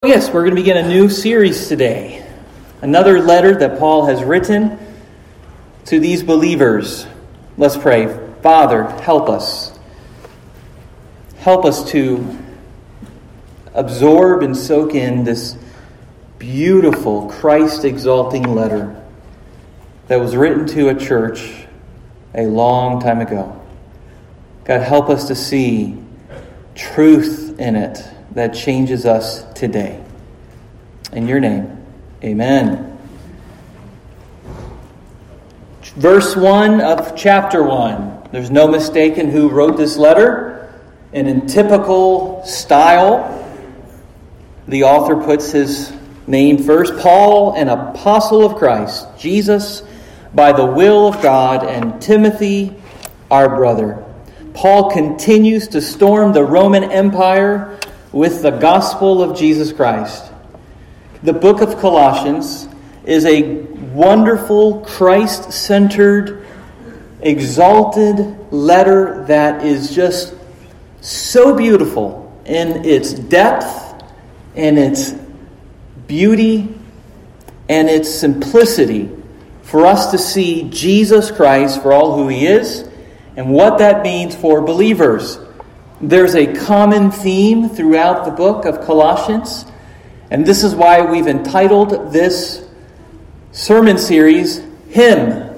Yes, we're going to begin a new series today. Another letter that Paul has written to these believers. Let's pray. Father, help us. Help us to absorb and soak in this beautiful, Christ-exalting letter that was written to a church a long time ago. God, help us to see truth in it that changes us today. In your name, amen. Verse 1 of chapter 1. There's no mistaking who wrote this letter. And in typical style, the author puts his name first. Paul, an apostle of Christ, Jesus, by the will of God, and Timothy, our brother. Paul continues to storm the Roman Empire with the gospel of Jesus Christ. The book of Colossians is a wonderful, Christ-centered, exalted letter that is just so beautiful in its depth, and its beauty, and its simplicity for us to see Jesus Christ for all who He is and what that means for believers. There's a common theme throughout the book of Colossians, and this is why we've entitled this sermon series, Him.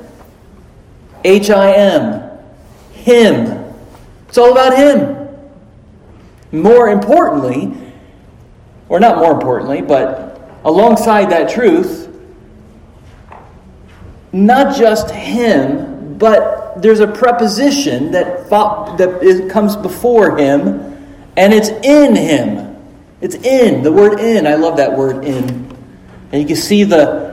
H-I-M. Him. It's all about Him. More importantly, or not more importantly, but alongside that truth, not just Him, but there's a preposition that comes before Him, and it's in Him. It's in. The word in. I love that word in. And you can see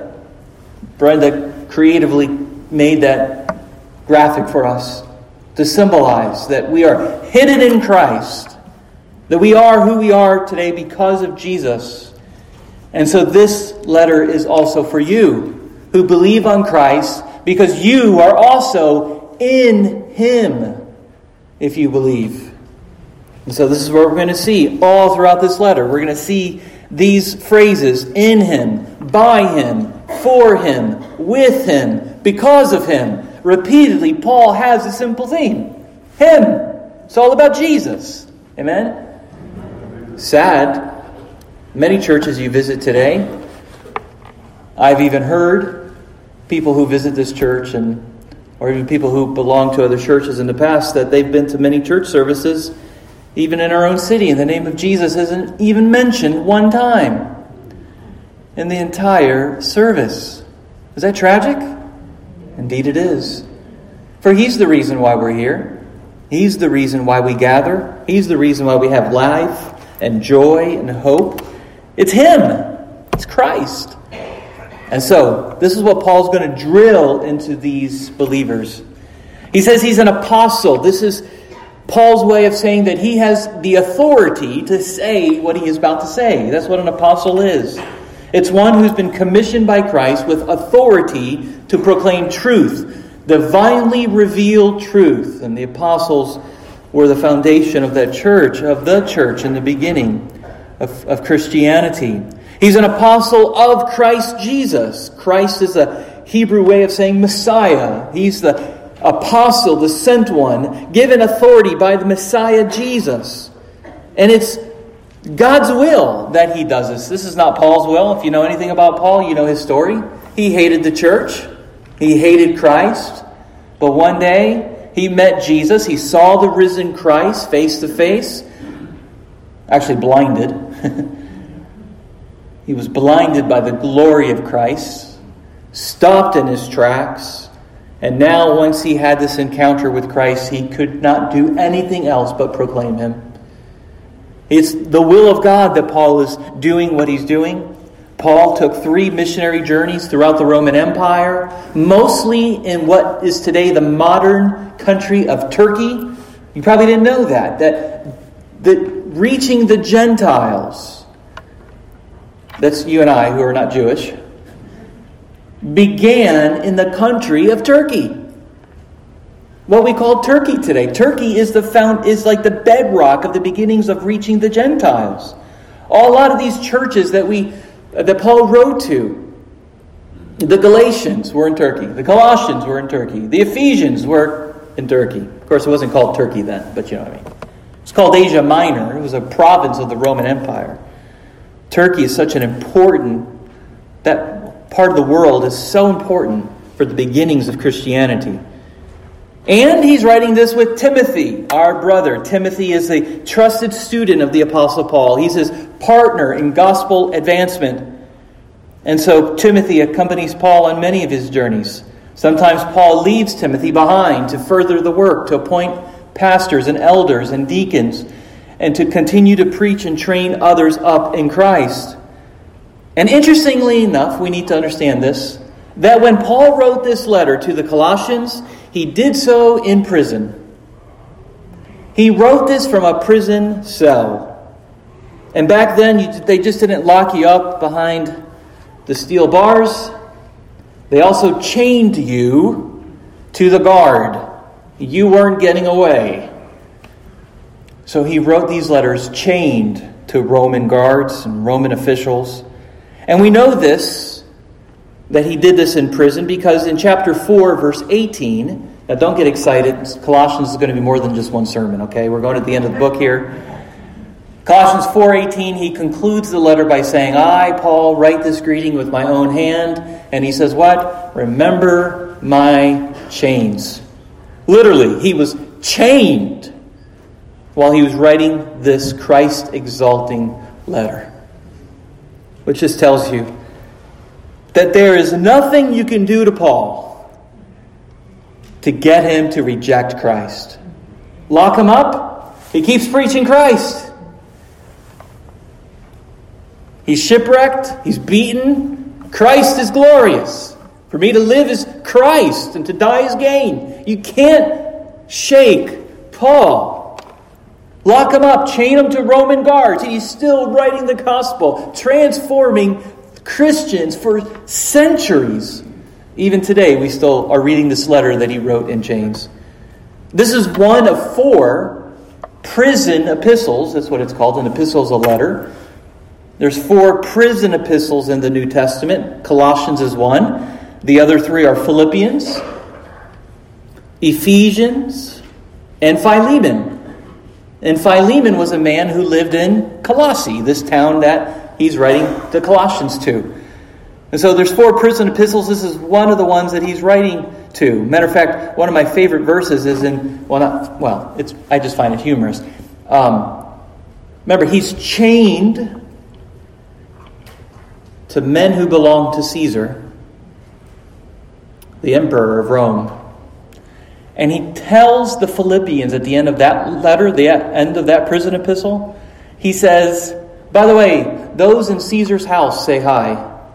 Brenda creatively made that graphic for us to symbolize that we are hidden in Christ. That we are who we are today because of Jesus. And so this letter is also for you who believe on Christ, because you are also in Him if you believe. And so this is what we're going to see all throughout this letter. We're going to see these phrases: in Him, by Him, for Him, with Him, because of Him. Repeatedly, Paul has a simple theme. Him. It's all about Jesus. Amen? Sad. Many churches you visit today, I've even heard people who visit this church or even people who belong to other churches in the past, that they've been to many church services, even in our own city, and the name of Jesus isn't even mentioned one time in the entire service. Is that tragic? Indeed it is. For He's the reason why we're here. He's the reason why we gather. He's the reason why we have life and joy and hope. It's Him. It's Christ. And so, this is what Paul's going to drill into these believers. He says he's an apostle. This is Paul's way of saying that he has the authority to say what he is about to say. That's what an apostle is. It's one who's been commissioned by Christ with authority to proclaim truth, divinely revealed truth. And the apostles were the foundation of that church, of the church in the beginning of Christianity. He's an apostle of Christ Jesus. Christ is a Hebrew way of saying Messiah. He's the apostle, the sent one, given authority by the Messiah Jesus. And it's God's will that he does this. This is not Paul's will. If you know anything about Paul, you know his story. He hated the church. He hated Christ. But one day, he met Jesus. He saw the risen Christ face to face. Actually blinded. He was blinded by the glory of Christ. Stopped in his tracks. And now, once he had this encounter with Christ, he could not do anything else but proclaim Him. It's the will of God that Paul is doing what he's doing. Paul took 3 missionary journeys throughout the Roman Empire, mostly in what is today the modern country of Turkey. You probably didn't know that reaching the Gentiles, that's you and I who are not Jewish, began in the country of Turkey. What we call Turkey today. Turkey is like the bedrock of the beginnings of reaching the Gentiles. A lot of these churches that Paul wrote to, the Galatians were in Turkey. The Colossians were in Turkey. The Ephesians were in Turkey. Of course, it wasn't called Turkey then, but you know what I mean. It's called Asia Minor. It was a province of the Roman Empire. Turkey is such an important, that part of the world is so important for the beginnings of Christianity. And he's writing this with Timothy, our brother. Timothy is a trusted student of the Apostle Paul. He's his partner in gospel advancement. And so Timothy accompanies Paul on many of his journeys. Sometimes Paul leaves Timothy behind to further the work, to appoint pastors and elders and deacons, and to continue to preach and train others up in Christ. And interestingly enough, we need to understand this, that when Paul wrote this letter to the Colossians, he did so in prison. He wrote this from a prison cell. And back then, they just didn't lock you up behind the steel bars. They also chained you to the guard. You weren't getting away. So he wrote these letters chained to Roman guards and Roman officials. And we know this, that he did this in prison, because in chapter 4, verse 18, now don't get excited, Colossians is going to be more than just one sermon, okay? We're going at the end of the book here. Colossians 4:18, he concludes the letter by saying, I, Paul, write this greeting with my own hand. And he says what? Remember my chains. Literally, he was chained while he was writing this Christ-exalting letter. Which just tells you that there is nothing you can do to Paul to get him to reject Christ. Lock him up, he keeps preaching Christ. He's shipwrecked. He's beaten. Christ is glorious. For me to live is Christ, and to die is gain. You can't shake Paul. Lock him up. Chain him to Roman guards. He's still writing the gospel, transforming Christians for centuries. Even today, we still are reading this letter that he wrote in chains. This is one of 4 prison epistles. That's what it's called. An epistle is a letter. There's 4 prison epistles in the New Testament. Colossians is one. The other 3 are Philippians, Ephesians, and Philemon. And Philemon was a man who lived in Colossae, this town that he's writing the Colossians to. And so there's 4 prison epistles. This is one of the ones that he's writing to. Matter of fact, one of my favorite verses is in, I just find it humorous. Remember, he's chained to men who belong to Caesar, the emperor of Rome. And he tells the Philippians at the end of that letter, the end of that prison epistle, he says, by the way, those in Caesar's house say hi.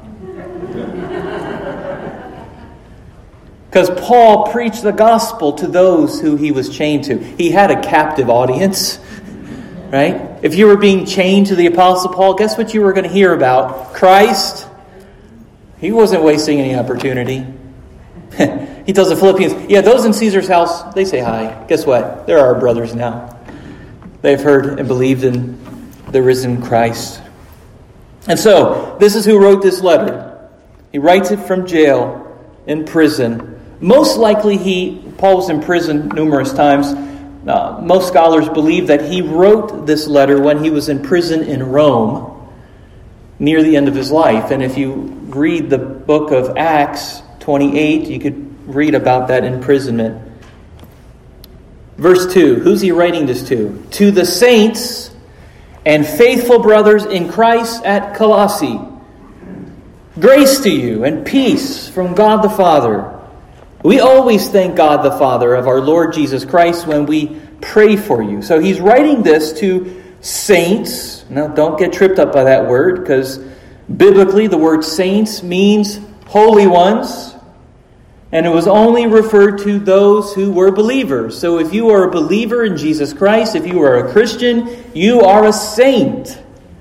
Because Paul preached the gospel to those who he was chained to. He had a captive audience, right? If you were being chained to the Apostle Paul, guess what you were going to hear about? Christ. He wasn't wasting any opportunity. He tells the Philippians, yeah, those in Caesar's house, they say hi. Guess what? They're our brothers now. They've heard and believed in the risen Christ. And so, this is who wrote this letter. He writes it from jail, in prison. Most likely Paul was in prison numerous times. Most scholars believe that he wrote this letter when he was in prison in Rome, near the end of his life. And if you read the book of Acts 28, you could read about that imprisonment. Verse 2, who's he writing this to? To the saints and faithful brothers in Christ at Colossae. Grace to you and peace from God the Father. We always thank God the Father of our Lord Jesus Christ when we pray for you. So he's writing this to saints. Now don't get tripped up by that word, because biblically the word saints means holy ones. And it was only referred to those who were believers. So if you are a believer in Jesus Christ, if you are a Christian, you are a saint.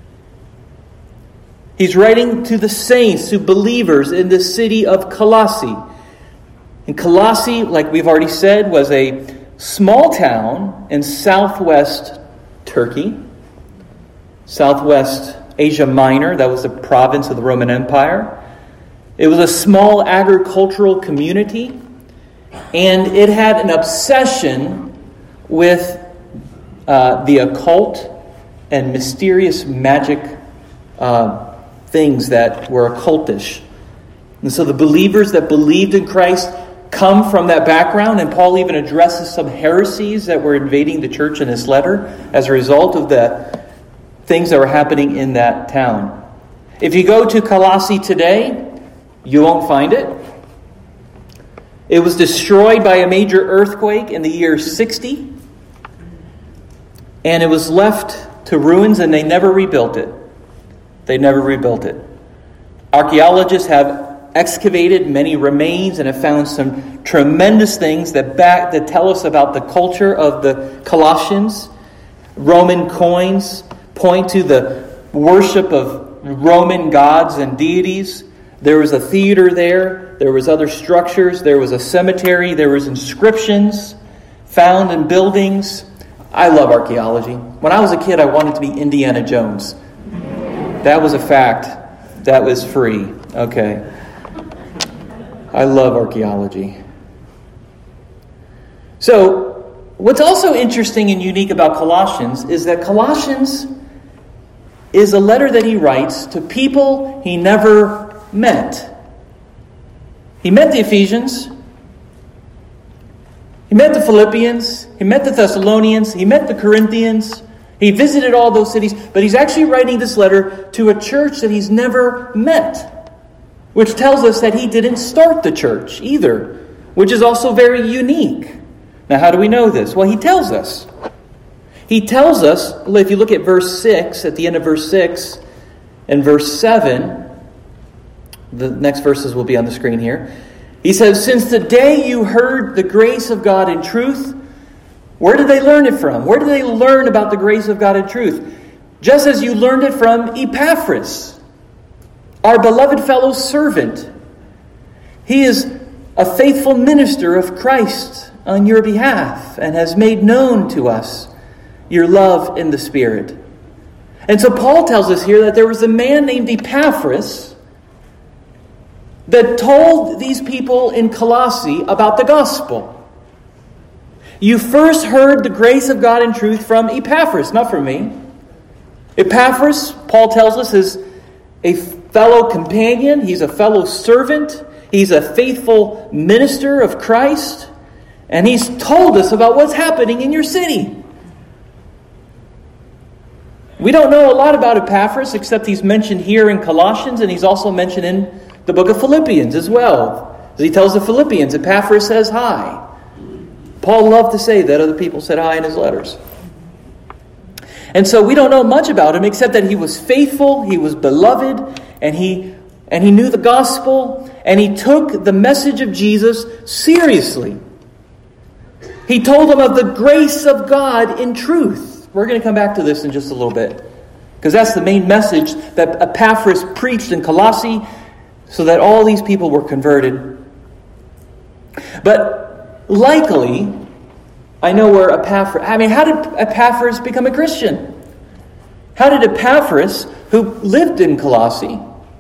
He's writing to the saints, to believers in the city of Colossae. And Colossae, like we've already said, was a small town in southwest Turkey, southwest Asia Minor. That was a province of the Roman Empire. It was a small agricultural community, and it had an obsession with the occult and mysterious magic things that were occultish. And so the believers that believed in Christ come from that background, and Paul even addresses some heresies that were invading the church in his letter as a result of the things that were happening in that town. If you go to Colossae today, you won't find it. It was destroyed by a major earthquake in the year 60, and it was left to ruins, and they never rebuilt it. They never rebuilt it. Archaeologists have excavated many remains and have found some tremendous things that tell us about the culture of the Colossians. Roman coins point to the worship of Roman gods and deities. There was a theater there. There was other structures. There was a cemetery. There was inscriptions found in buildings. I love archaeology. When I was a kid, I wanted to be Indiana Jones. That was a fact. That was free. Okay. I love archaeology. So, what's also interesting and unique about Colossians is that Colossians is a letter that he writes to people he never met. He met the Ephesians. He met the Philippians. He met the Thessalonians. He met the Corinthians. He visited all those cities. But he's actually writing this letter to a church that he's never met, which tells us that he didn't start the church either, which is also very unique. Now, how do we know this? Well, he tells us. He tells us, if you look at verse 6, at the end of verse 6 and verse 7, the next verses will be on the screen here. He says, since the day you heard the grace of God in truth, where did they learn it from? Where did they learn about the grace of God in truth? Just as you learned it from Epaphras, our beloved fellow servant. He is a faithful minister of Christ on your behalf and has made known to us your love in the Spirit. And so Paul tells us here that there was a man named Epaphras that told these people in Colossae about the gospel. You first heard the grace of God in truth from Epaphras, not from me. Epaphras, Paul tells us, is a fellow companion. He's a fellow servant. He's a faithful minister of Christ. And he's told us about what's happening in your city. We don't know a lot about Epaphras, except he's mentioned here in Colossians, and he's also mentioned in the book of Philippians as well. As he tells the Philippians, Epaphras says hi. Paul loved to say that other people said hi in his letters. And so we don't know much about him, except that he was faithful, he was beloved, and he knew the gospel, and he took the message of Jesus seriously. He told them of the grace of God in truth. We're going to come back to this in just a little bit, because that's the main message that Epaphras preached in Colossae, so that all these people were converted. But likely, I know where Epaphras... how did Epaphras become a Christian? How did Epaphras, who lived in Colossae,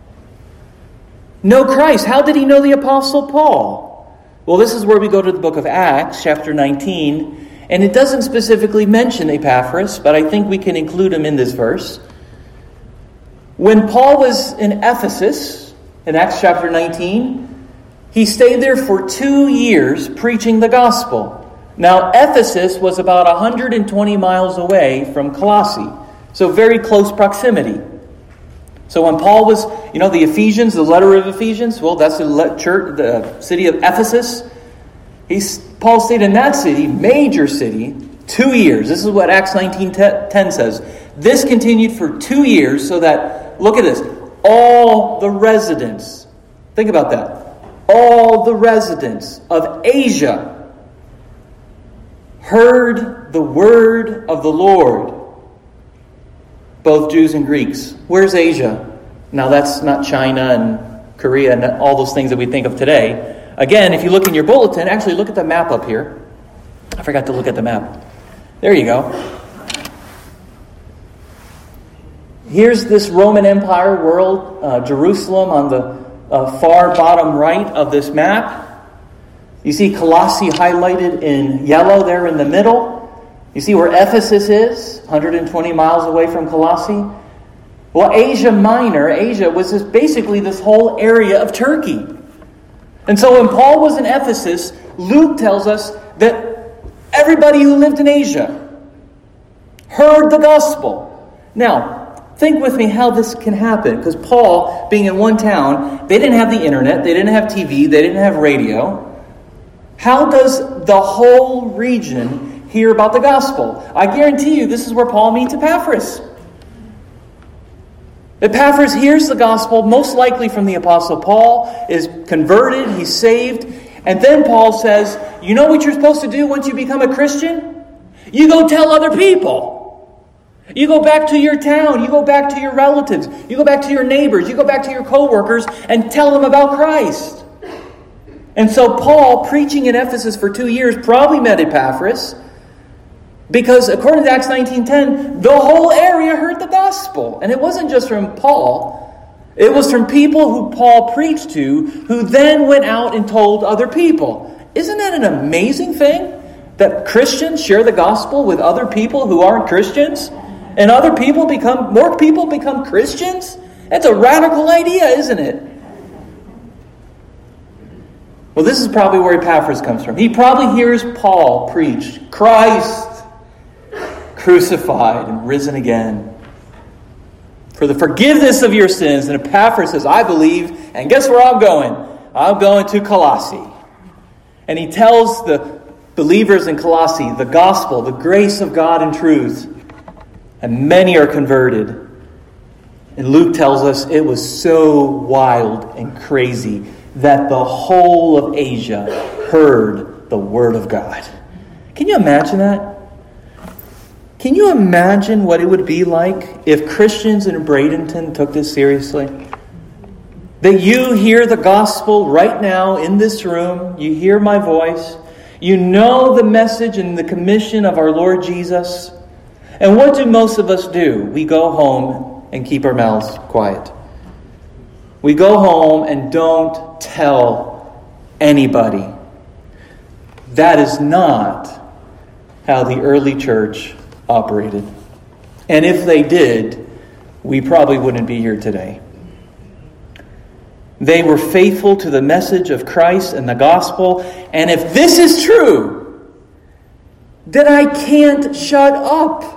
know Christ? How did he know the Apostle Paul? Well, this is where we go to the book of Acts, chapter 19, and it doesn't specifically mention Epaphras, but I think we can include him in this verse. When Paul was in Ephesus, in Acts chapter 19, he stayed there for 2 years preaching the gospel. Now, Ephesus was about 120 miles away from Colossae, so very close proximity. So when Paul was, the Ephesians, the letter of Ephesians, well, that's the city of Ephesus. Paul stayed in that city, major city, 2 years. This is what Acts 19:10 says. This continued for 2 years so that, look at this, all the residents, think about that, all the residents of Asia heard the word of the Lord, both Jews and Greeks. Where's Asia? Now that's not China and Korea and all those things that we think of today. Again, if you look in your bulletin, actually look at the map up here. I forgot to look at the map. There you go. Here's this Roman Empire world, Jerusalem on the far bottom right of this map. You see Colossae highlighted in yellow there in the middle. You see where Ephesus is, 120 miles away from Colossae. Well, Asia Minor, Asia was basically this whole area of Turkey. And so when Paul was in Ephesus, Luke tells us that everybody who lived in Asia heard the gospel. Now, think with me how this can happen. Because Paul, being in one town, they didn't have the internet, they didn't have TV, they didn't have radio. How does the whole region hear about the gospel? I guarantee you this is where Paul meets Epaphras. Epaphras hears the gospel, most likely from the Apostle Paul, is converted, he's saved. And then Paul says, you know what you're supposed to do once you become a Christian? You go tell other people. You go back to your town, you go back to your relatives, you go back to your neighbors, you go back to your co-workers and tell them about Christ. And so Paul, preaching in Ephesus for 2 years, probably met Epaphras, because according to Acts 19:10, the whole area heard the gospel. And it wasn't just from Paul. It was from people who Paul preached to, who then went out and told other people. Isn't that an amazing thing? That Christians share the gospel with other people who aren't Christians? And more people become Christians? That's a radical idea, isn't it? Well, this is probably where Epaphras comes from. He probably hears Paul preach Christ crucified and risen again for the forgiveness of your sins. And Epaphras says, I believe, and guess where I'm going? I'm going to Colossae. And he tells the believers in Colossae the gospel, the grace of God and truth. And many are converted. And Luke tells us it was so wild and crazy that the whole of Asia heard the word of God. Can you imagine that? Can you imagine what it would be like if Christians in Bradenton took this seriously? That you hear the gospel right now in this room, you hear my voice, you know the message and the commission of our Lord Jesus, and what do most of us do? We go home and keep our mouths quiet. We go home and don't tell anybody. That is not how the early church operated. And if they did, we probably wouldn't be here today. They were faithful to the message of Christ and the gospel. And if this is true, then I can't shut up.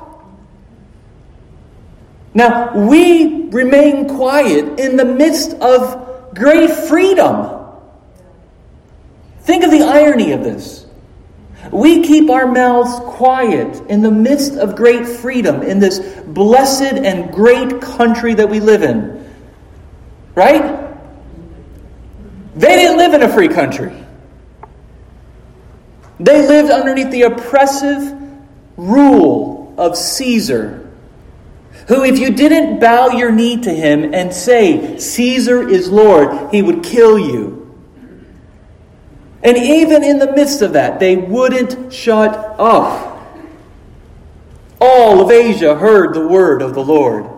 Now, we remain quiet in the midst of great freedom. Think of the irony of this. We keep our mouths quiet in the midst of great freedom in this blessed and great country that we live in. Right? They didn't live in a free country. They lived underneath the oppressive rule of Caesar, who, if you didn't bow your knee to him and say, Caesar is Lord, he would kill you. And even in the midst of that, they wouldn't shut up. All of Asia heard the word of the Lord.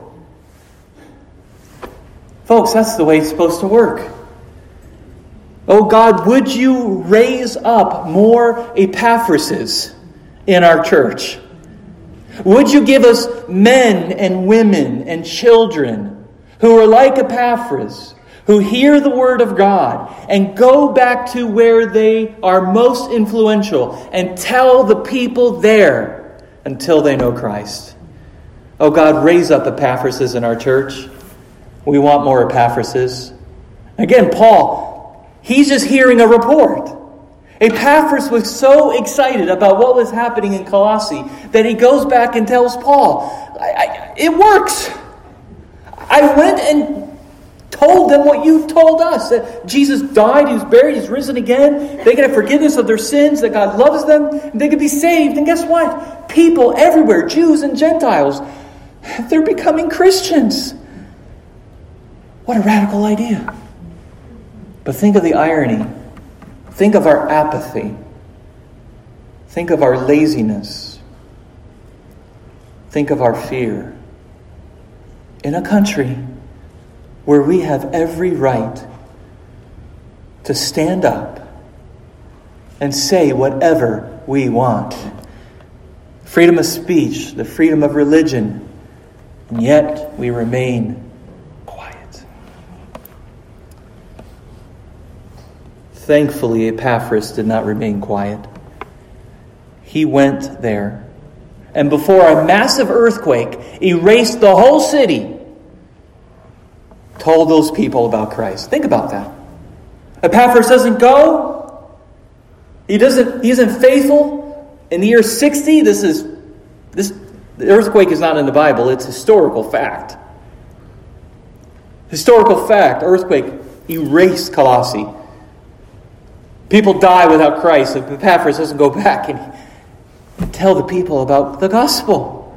Folks, that's the way it's supposed to work. Oh God, would you raise up more Epaphrases in our church? Would you give us men and women and children who are like Epaphras, who hear the word of God and go back to where they are most influential and tell the people there until they know Christ? Oh God, raise up Epaphrases in our church. We want more Epaphrases. Again, Paul, he's just hearing a report. Epaphras was so excited about what was happening in Colossae that he goes back and tells Paul, it works. I went and told them what you've told us, that Jesus died, he was buried, he's risen again. They can have forgiveness of their sins, that God loves them, and they can be saved. And guess what? People everywhere, Jews and Gentiles, they're becoming Christians. What a radical idea. But think of the irony. Think of our apathy. Think of our laziness. Think of our fear. in a country where we have every right to stand up and say whatever we want. Freedom of speech, the freedom of religion, and yet we remain quiet. Thankfully, Epaphras did not remain quiet. He went there, and before a massive earthquake erased the whole city, told those people about Christ. Think about that. Epaphras doesn't go. He isn't faithful. In the year 60, the earthquake is not in the Bible. It's historical fact. Historical fact. Earthquake erased Colossae. People die without Christ if Epaphras doesn't go back and tell the people about the gospel.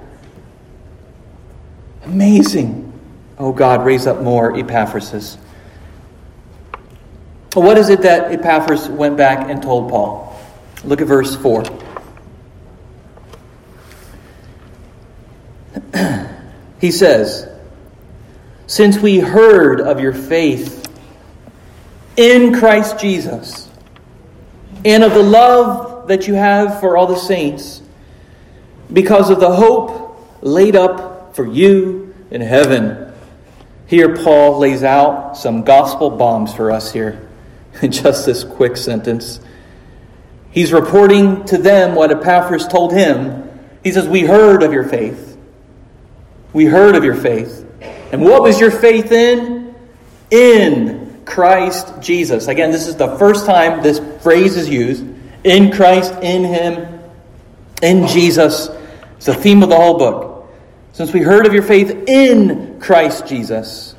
Amazing. Oh God, raise up more Epaphrases. What is it that Epaphras went back and told Paul? Look at verse 4. He says, "Since we heard of your faith in Christ Jesus and of the love that you have for all the saints, because of the hope laid up for you in heaven." Here Paul lays out some gospel bombs for us here in just this quick sentence. He's reporting to them what Epaphras told him. He says, we heard of your faith. We heard of your faith. And what was your faith in? In Christ Jesus. Again, this is the first time this phrase is used. In Christ, in Him, in Jesus. It's the theme of the whole book. Since we heard of your faith in Christ Jesus.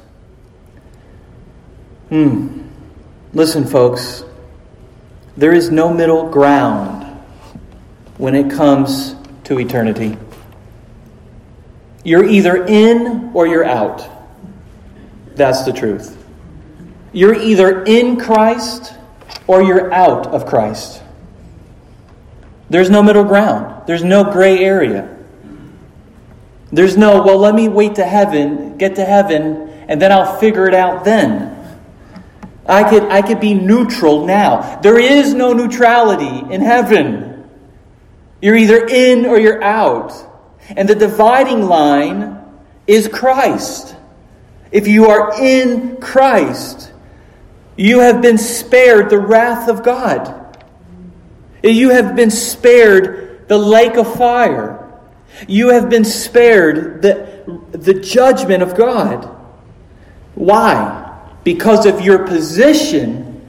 Listen, folks. There is no middle ground when it comes to eternity. You're either in or you're out. That's the truth. You're either in Christ or you're out of Christ. There's no middle ground. There's no gray area. There's no, well, let me wait to heaven, get to heaven, and then I'll figure it out then. I could be neutral now. There is no neutrality in heaven. You're either in or you're out. And the dividing line is Christ. If you are in Christ, you have been spared the wrath of God. You have been spared the lake of fire. You have been spared the judgment of God. Why? Because of your position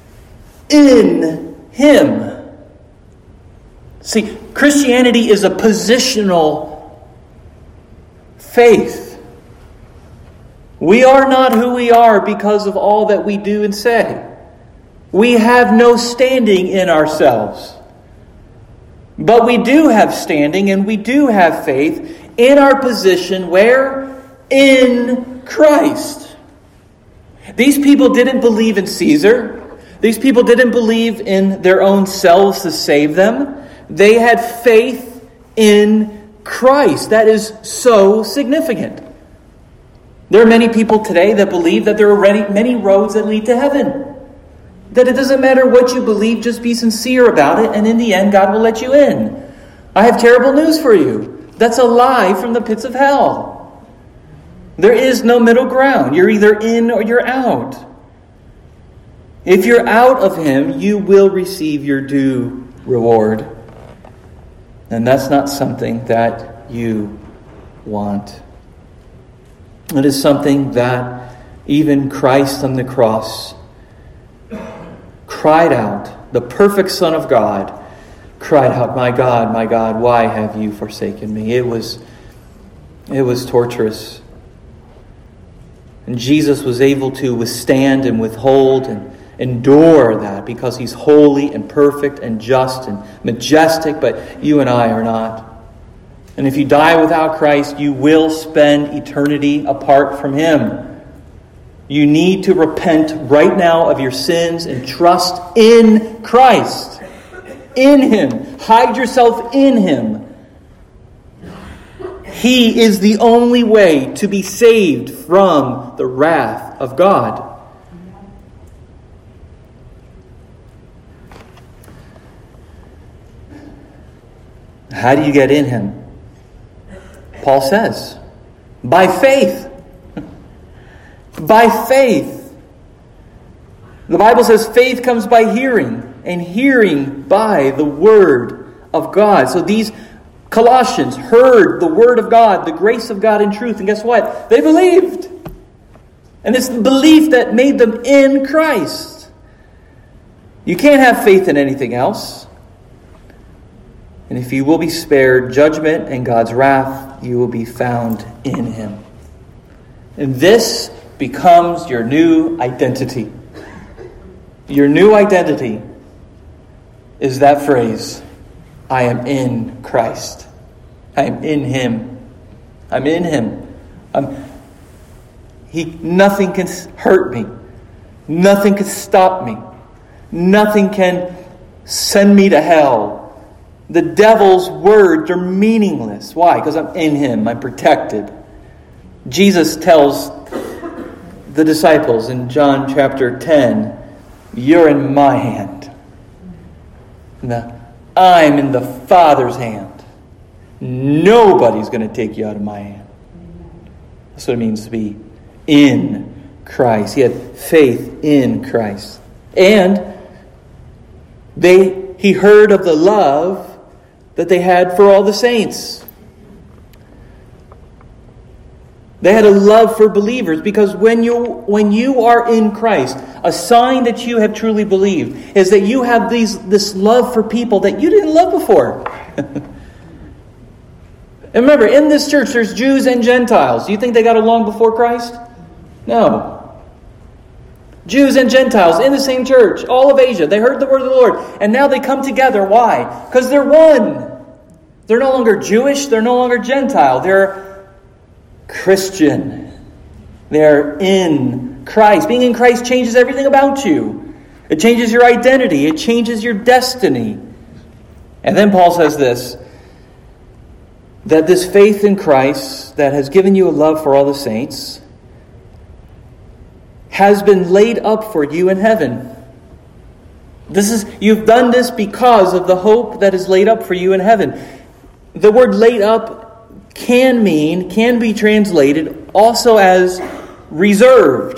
in Him. See, Christianity is a positional faith. We are not who we are because of all that we do and say. We have no standing in ourselves. But we do have standing and we do have faith in our position where? In Christ. These people didn't believe in Caesar. These people didn't believe in their own selves to save them. They had faith in Christ. That is so significant. There are many people today that believe that there are many roads that lead to heaven. That it doesn't matter what you believe, just be sincere about it, and in the end, God will let you in. I have terrible news for you. That's a lie from the pits of hell. There is no middle ground. You're either in or you're out. If you're out of Him, you will receive your due reward. And that's not something that you want. It is something that even Christ on the cross cried out. The perfect Son of God cried out, my God, why have you forsaken me?" It was torturous. And Jesus was able to withstand and withhold and endure that because He's holy and perfect and just and majestic, but you and I are not. And if you die without Christ, you will spend eternity apart from Him. You need to repent right now of your sins and trust in Christ. In Him. Hide yourself in Him. He is the only way to be saved from the wrath of God. How do you get in Him? Paul says, by faith. By faith. The Bible says faith comes by hearing, and hearing by the Word of God. So these Colossians heard the Word of God, the grace of God in truth, and guess what? They believed. And it's the belief that made them in Christ. You can't have faith in anything else. And if you will be spared judgment and God's wrath, you will be found in Him. And this becomes your new identity. Your new identity is that phrase, I am in Christ. I am in Him. I'm in Him. Nothing can hurt me. Nothing can stop me. Nothing can send me to hell. The devil's words are meaningless. Why? Because I'm in Him. I'm protected. Jesus tells the disciples in John chapter 10, you're in my hand. I'm in the Father's hand. Nobody's going to take you out of my hand. That's what it means to be in Christ. He had faith in Christ. And he heard of the love that they had for all the saints. They had a love for believers, because when you are in Christ, a sign that you have truly believed is that you have this love for people that you didn't love before. And remember, in this church, there's Jews and Gentiles. Do you think they got along before Christ? No. Jews and Gentiles in the same church, all of Asia. They heard the word of the Lord, and now they come together. Why? Because they're one. They're no longer Jewish. They're no longer Gentile. They're Christian. They're in Christ. Being in Christ changes everything about you. It changes your identity. It changes your destiny. And then Paul says this, that this faith in Christ that has given you a love for all the saints has been laid up for you in heaven. You've done this because of the hope that is laid up for you in heaven. The word laid up can be translated also as reserved.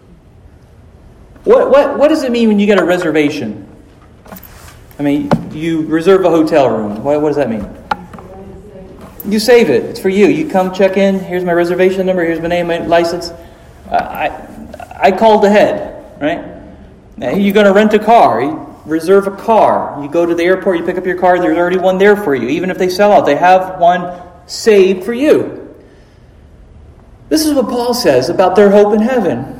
What does it mean when you get a reservation? I mean, you reserve a hotel room. What does that mean? You save it. It's for you. You come check in. Here's my reservation number. Here's my name, my license. I called ahead, right? You're going to rent a car. You reserve a car. You go to the airport, you pick up your car, there's already one there for you. Even if they sell out, they have one saved for you. This is what Paul says about their hope in heaven.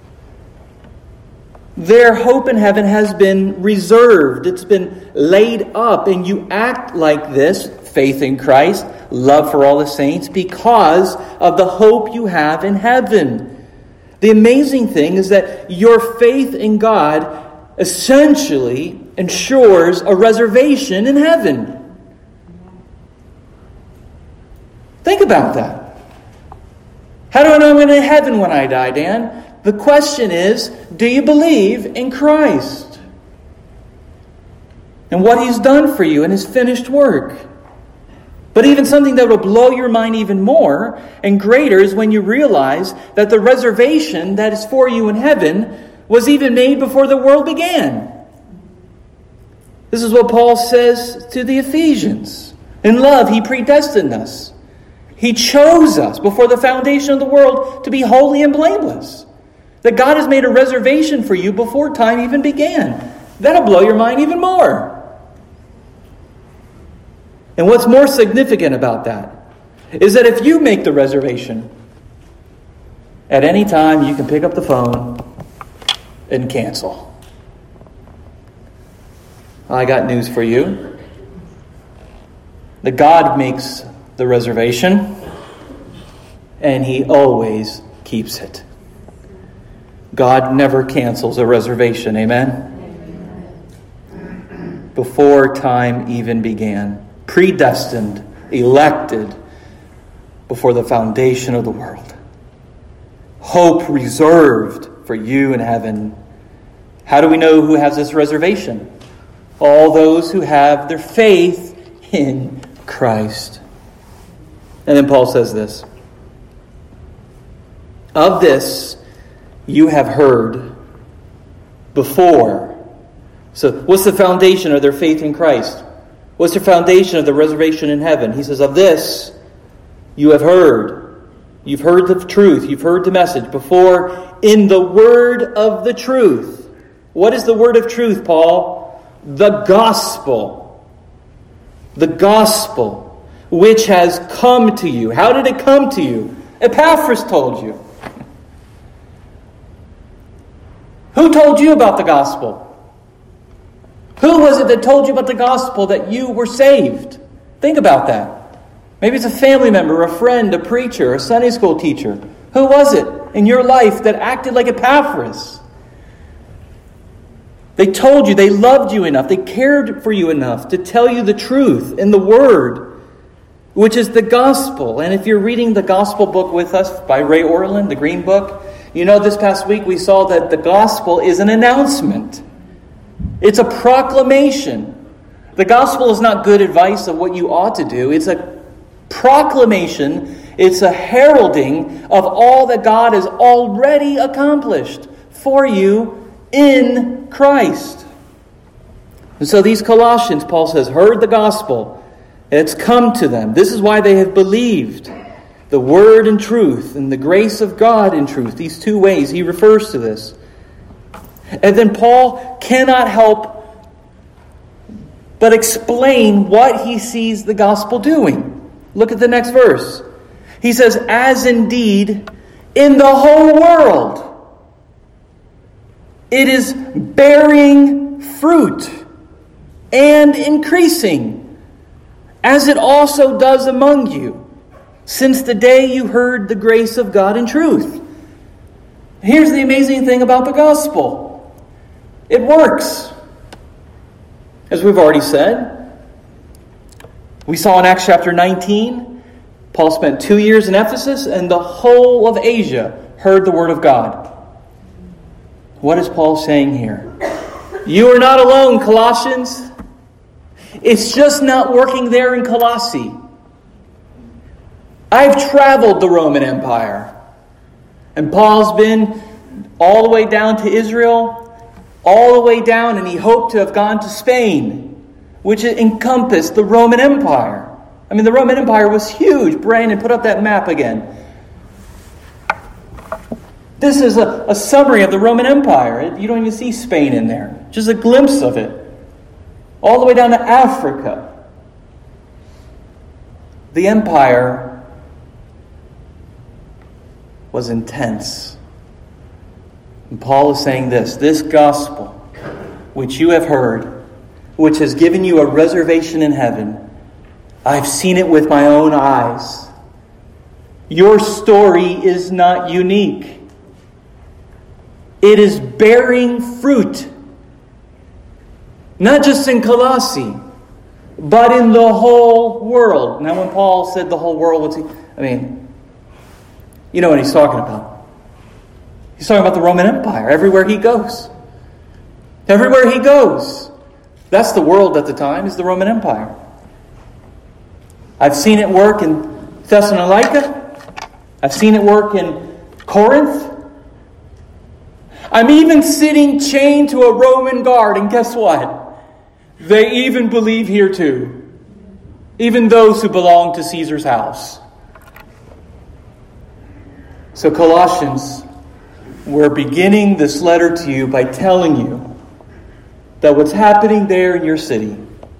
Their hope in heaven has been reserved. It's been laid up. And you act like this, faith in Christ, love for all the saints, because of the hope you have in heaven. The amazing thing is that your faith in God essentially ensures a reservation in heaven. Think about that. How do I know I'm going to heaven when I die, Dan? The question is, do you believe in Christ and what He's done for you in His finished work? But even something that will blow your mind even more and greater is when you realize that the reservation that is for you in heaven was even made before the world began. This is what Paul says to the Ephesians. In love, He predestined us. He chose us before the foundation of the world to be holy and blameless. That God has made a reservation for you before time even began. That'll blow your mind even more. And what's more significant about that is that if you make the reservation, at any time you can pick up the phone and cancel. I got news for you. That God makes the reservation, and He always keeps it. God never cancels a reservation. Amen? Before time even began. Predestined, elected, before the foundation of the world. Hope reserved for you in heaven. How do we know who has this reservation? All those who have their faith in Christ. And then Paul says this. Of this you have heard before. So what's the foundation of their faith in Christ? What's the foundation of the reservation in heaven? He says, of this you have heard. You've heard the truth. You've heard the message before in the word of the truth. What is the word of truth, Paul? The gospel. The gospel which has come to you. How did it come to you? Epaphras told you. Who told you about the gospel? Who was it that told you about the gospel that you were saved? Think about that. Maybe it's a family member, a friend, a preacher, a Sunday school teacher. Who was it in your life that acted like Epaphras? They told you, they loved you enough, they cared for you enough to tell you the truth in the Word, which is the gospel. And if you're reading the gospel book with us by Ray Ortlund, the Green Book, you know this past week we saw that the gospel is an announcement. It's a proclamation. The gospel is not good advice of what you ought to do. It's a proclamation. It's a heralding of all that God has already accomplished for you in Christ. And so these Colossians, Paul says, heard the gospel. It's come to them. This is why they have believed the word in truth and the grace of God in truth. These two ways he refers to this. And then Paul cannot help but explain what he sees the gospel doing. Look at the next verse. He says, as indeed in the whole world it is bearing fruit and increasing, as it also does among you, since the day you heard the grace of God in truth. Here's the amazing thing about the gospel. It works. As we've already said, we saw in Acts chapter 19, Paul spent 2 years in Ephesus and the whole of Asia heard the word of God. What is Paul saying here? You are not alone, Colossians. It's just not working there in Colossae. I've traveled the Roman Empire. And Paul's been all the way down to Israel, all the way down, and he hoped to have gone to Spain, which encompassed the Roman Empire. I mean, the Roman Empire was huge. Brandon, put up that map again. This is a summary of the Roman Empire. You don't even see Spain in there. Just a glimpse of it. All the way down to Africa. The empire was intense. And Paul is saying this gospel, which you have heard, which has given you a reservation in heaven, I've seen it with my own eyes. Your story is not unique. It is bearing fruit. Not just in Colossae, but in the whole world. Now when Paul said the whole world, you know what he's talking about. He's talking about the Roman Empire, everywhere he goes. Everywhere he goes. That's the world at the time, is the Roman Empire. I've seen it work in Thessalonica. I've seen it work in Corinth. I'm even sitting chained to a Roman guard, and guess what? They even believe here too. Even those who belong to Caesar's house. So Colossians, we're beginning this letter to you by telling you that what's happening there in your city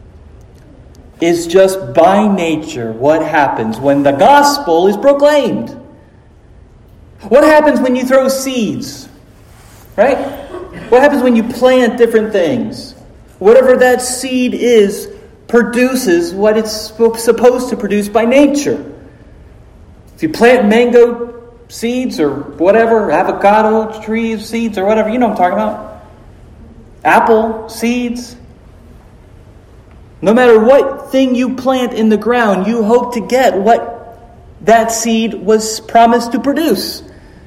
is just by nature what happens when the gospel is proclaimed. What happens when you throw seeds? Right? What happens when you plant different things? Whatever that seed is produces what it's supposed to produce by nature. If you plant mango seeds or whatever, avocado tree seeds or whatever, you know what I'm talking about. Apple seeds. No matter what thing you plant in the ground, you hope to get what that seed was promised to produce.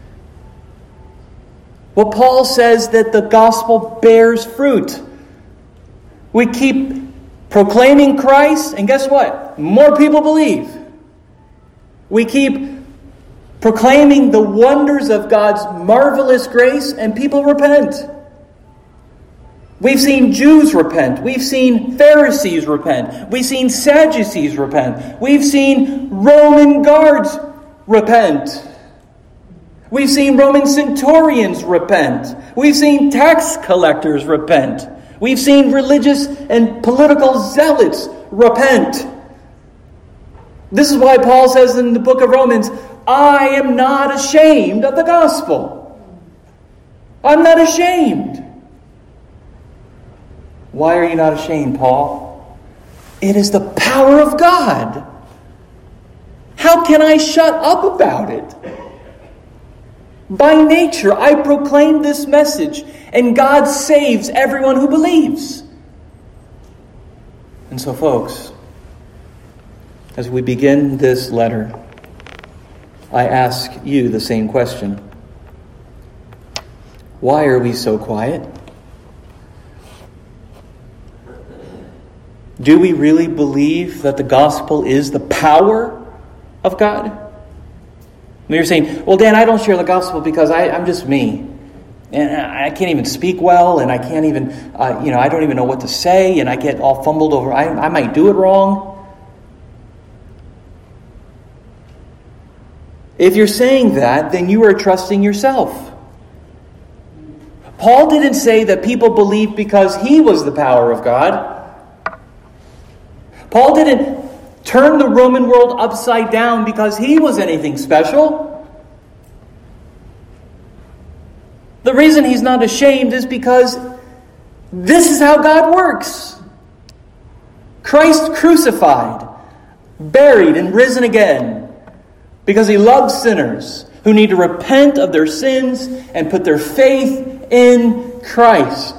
Well, Paul says that the gospel bears fruit. We keep proclaiming Christ, and guess what? More people believe. We keep proclaiming the wonders of God's marvelous grace, and people repent. We've seen Jews repent. We've seen Pharisees repent. We've seen Sadducees repent. We've seen Roman guards repent. We've seen Roman centurions repent. We've seen tax collectors repent. We've seen religious and political zealots repent. This is why Paul says in the book of Romans, I am not ashamed of the gospel. I'm not ashamed. Why are you not ashamed, Paul? It is the power of God. How can I shut up about it? By nature, I proclaim this message, and God saves everyone who believes. And so, folks, as we begin this letter, I ask you the same question. Why are we so quiet? Do we really believe that the gospel is the power of God? You're saying, well, Dan, I don't share the gospel because I'm just me. And I can't even speak well, and I can't even, I don't even know what to say, and I get all fumbled over. I might do it wrong. If you're saying that, then you are trusting yourself. Paul didn't say that people believed because he was the power of God. Paul didn't turn the Roman world upside down because he was anything special. The reason he's not ashamed is because this is how God works. Christ crucified, buried, and risen again because he loves sinners who need to repent of their sins and put their faith in Christ.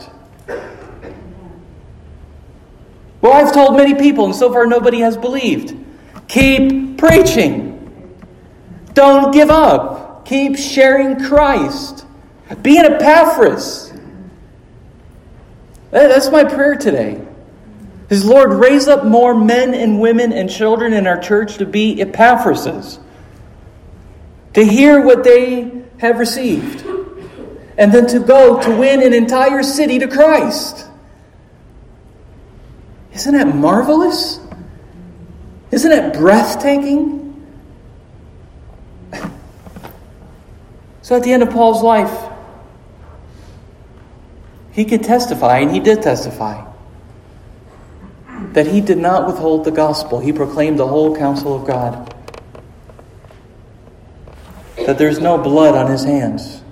Well, I've told many people, and so far nobody has believed. Keep preaching. Don't give up. Keep sharing Christ. Be an Epaphras. That's my prayer today. His Lord, raise up more men and women and children in our church to be Epaphrases. To hear what they have received. And then to go to win an entire city to Christ. Isn't that marvelous? Isn't it breathtaking? So at the end of Paul's life, he could testify, and he did testify, that he did not withhold the gospel. He proclaimed the whole counsel of God. That there's no blood on his hands.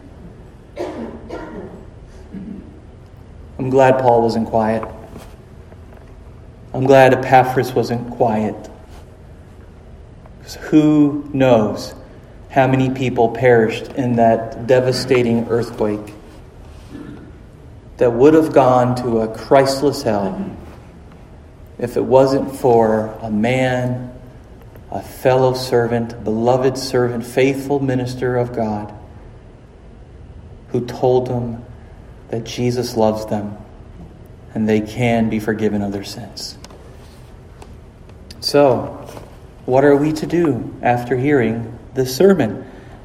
I'm glad Paul wasn't quiet. I'm glad Epaphras wasn't quiet. Because who knows how many people perished in that devastating earthquake that would have gone to a Christless hell if it wasn't for a man, a fellow servant, beloved servant, faithful minister of God, who told them that Jesus loves them and they can be forgiven of their sins. So, what are we to do after hearing this sermon?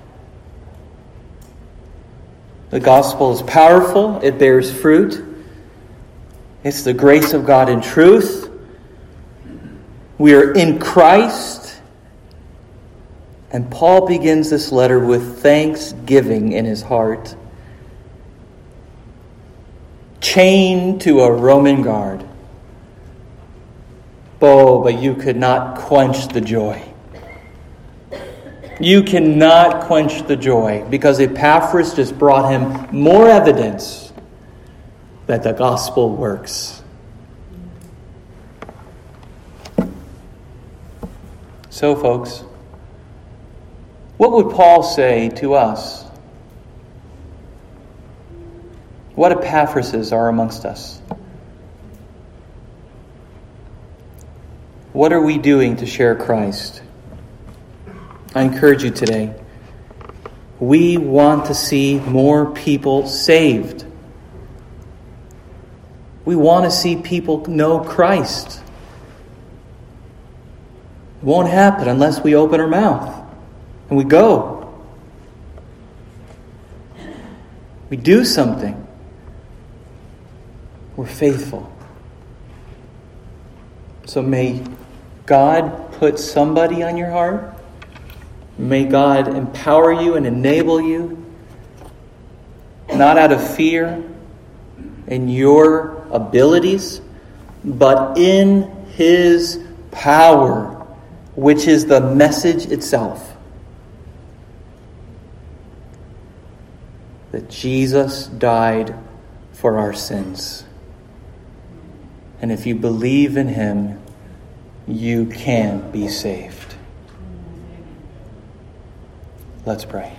The gospel is powerful. It bears fruit. It's the grace of God in truth. We are in Christ. And Paul begins this letter with thanksgiving in his heart. Chained to a Roman guard. Oh, but you could not quench the joy. You cannot quench the joy because Epaphras just brought him more evidence that the gospel works. So, folks, what would Paul say to us? What Epaphrases are amongst us? What are we doing to share Christ? I encourage you today. We want to see more people saved. We want to see people know Christ. It won't happen unless we open our mouth and we go. We do something. We're faithful. So may God put somebody on your heart. May God empower you and enable you, not out of fear in your abilities, but in His power, which is the message itself. That Jesus died for our sins. And if you believe in Him, you can be saved. Let's pray.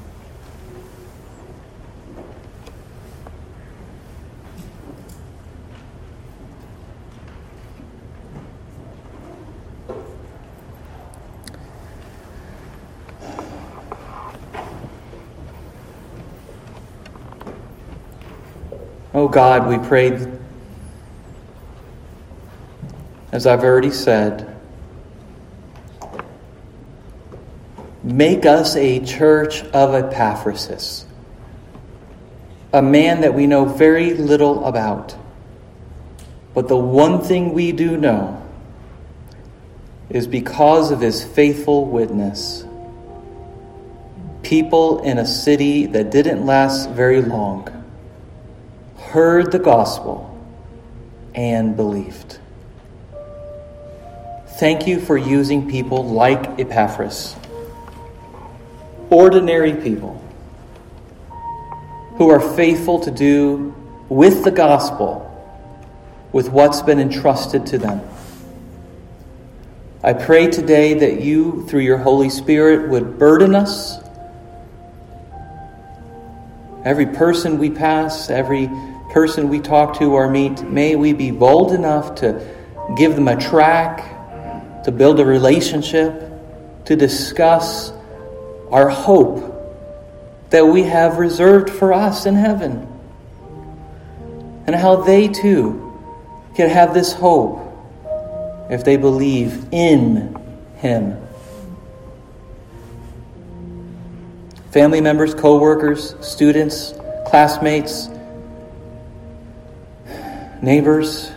Oh God, we pray, as I've already said, make us a church of Epaphras, a man that we know very little about. But the one thing we do know is because of his faithful witness, people in a city that didn't last very long heard the gospel and believed. Thank you for using people like Epaphras, ordinary people who are faithful to do with the gospel with what's been entrusted to them. I pray today that you, through your Holy Spirit, would burden us. Every person we pass, every person we talk to or meet, may we be bold enough to give them a track, to build a relationship, to discuss our hope that we have reserved for us in heaven, and how they too can have this hope if they believe in Him. Family members, co-workers, students, classmates, neighbors,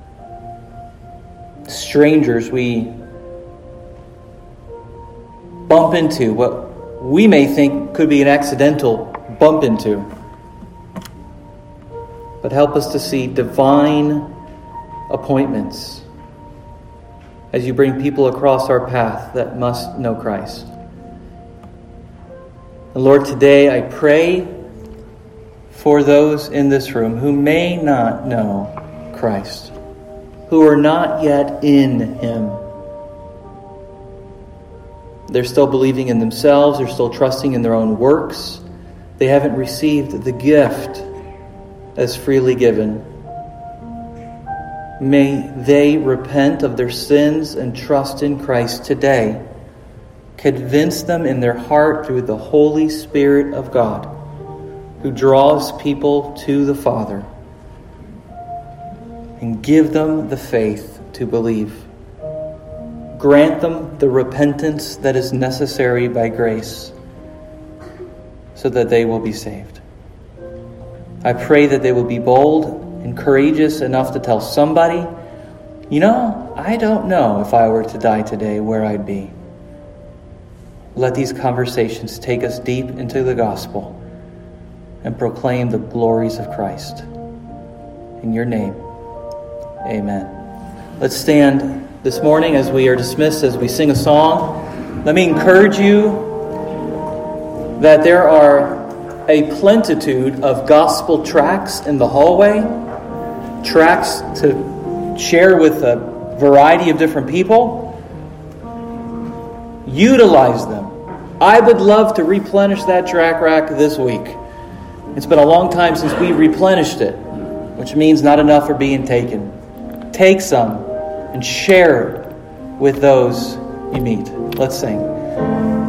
strangers we bump into, what we may think could be an accidental bump into. But help us to see divine appointments as you bring people across our path that must know Christ. And Lord, today I pray for those in this room who may not know Christ, who are not yet in Him. They're still believing in themselves. They're still trusting in their own works. They haven't received the gift as freely given. May they repent of their sins and trust in Christ today. Convince them in their heart through the Holy Spirit of God, who draws people to the Father, and give them the faith to believe. Grant them the repentance that is necessary by grace, so that they will be saved. I pray that they will be bold and courageous enough to tell somebody, I don't know if I were to die today where I'd be. Let these conversations take us deep into the gospel and proclaim the glories of Christ. In your name, amen. Let's stand this morning as we are dismissed, as we sing a song. Let me encourage you that there are a plentitude of gospel tracts in the hallway, tracts to share with a variety of different people. Utilize them. I would love to replenish that tract rack this week. It's been a long time since we replenished it, which means not enough are being taken. Take some and share it with those you meet. Let's sing.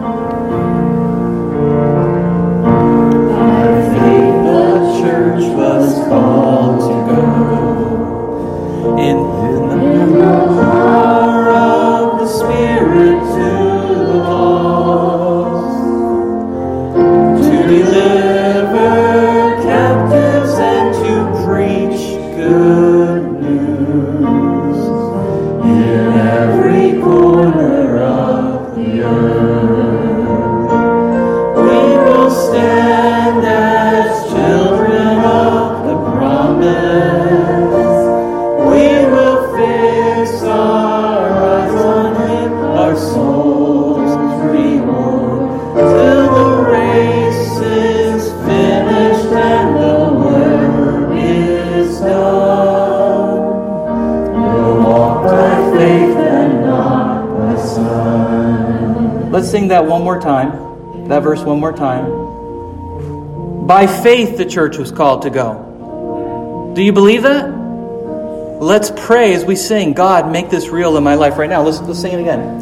sing that one more time. That verse one more time. By faith the church was called to go. Do you believe that? Let's pray as we sing, God, make this real in my life right now. Let's sing it again.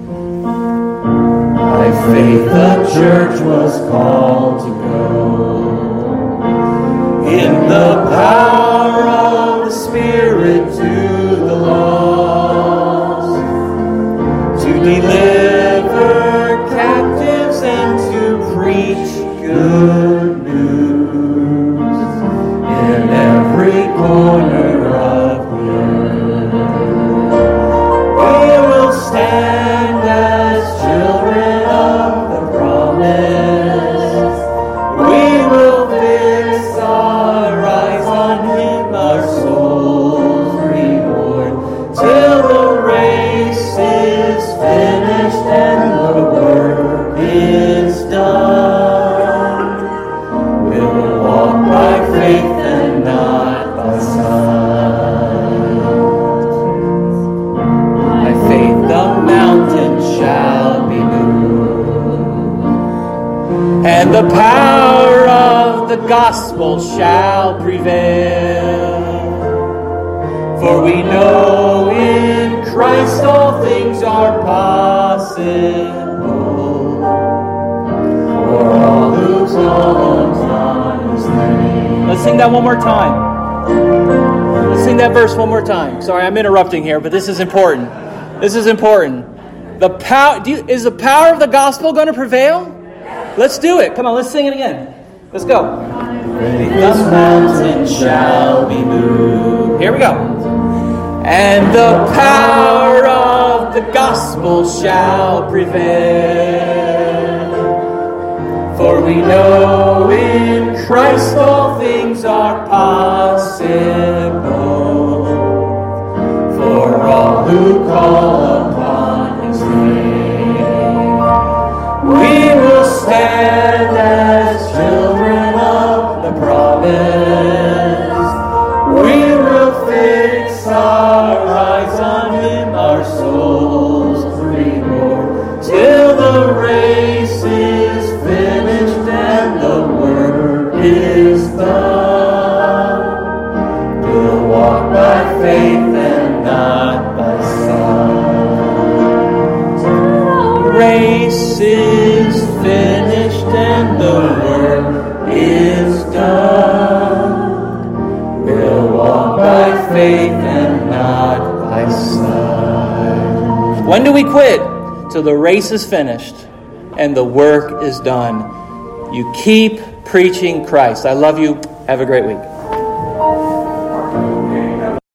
By faith the church was called to go. In the power of the Spirit to the lost, to deliver captives and to preach good news in every corner of the earth. We will stand as children of the promise. We will fix our eyes on Him, our soul's reward, till the race is finished and the work is done. We'll walk by faith and not by sight. By faith the mountain shall be moved, and the power of the gospel shall prevail. For we know in Christ all things are possible. For all who call upon His name. Let's sing that one more time. Let's sing that verse one more time. Sorry, I'm interrupting here, but this is important. This is important. Is the power of the gospel going to prevail? Let's do it. Come on, let's sing it again. Let's go. This mountain shall be moved. Here we go. And the power of the gospel shall prevail. For we know in Christ all things are possible. For all who call upon His name, we will stand as children of the promise. We will fix our eyes on Him, our souls reward, till the race is finished and the work is done. We'll walk by faith and not by sight. The race is finished and the work is done. We'll walk by faith and not by sight. When do we quit? Till the race is finished and the work is done. You keep preaching Christ. I love you. Have a great week.